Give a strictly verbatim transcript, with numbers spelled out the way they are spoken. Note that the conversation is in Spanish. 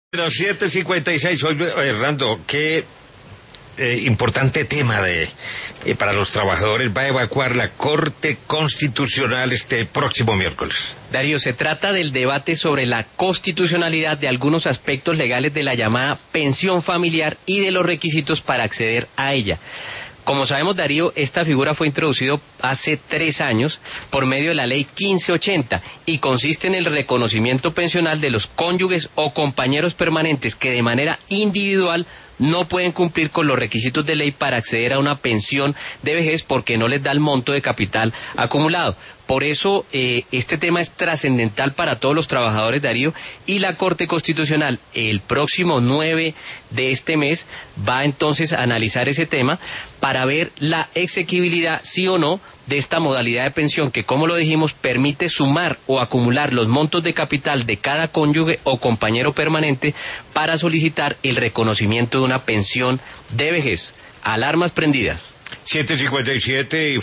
Los siete cincuenta y seis, hoy, Hernando, qué eh, importante tema de eh, para los trabajadores va a evacuar la Corte Constitucional este próximo miércoles. Darío, se trata del debate sobre la constitucionalidad de algunos aspectos legales de la llamada pensión familiar y de los requisitos para acceder a ella. Como sabemos, Darío, esta figura fue introducida hace tres años por medio de la ley quince ochenta y consiste en el reconocimiento pensional de los cónyuges o compañeros permanentes que de manera individual no pueden cumplir con los requisitos de ley para acceder a una pensión de vejez porque no les da el monto de capital acumulado. Por eso eh, este tema es trascendental para todos los trabajadores, Darío, y la Corte Constitucional el próximo nueve de este mes va entonces a analizar ese tema para ver la exequibilidad, sí o no, de esta modalidad de pensión que, como lo dijimos, permite sumar o acumular los montos de capital de cada cónyuge o compañero permanente para solicitar el reconocimiento de una pensión de vejez. Alarmas prendidas. siete cincuenta y siete y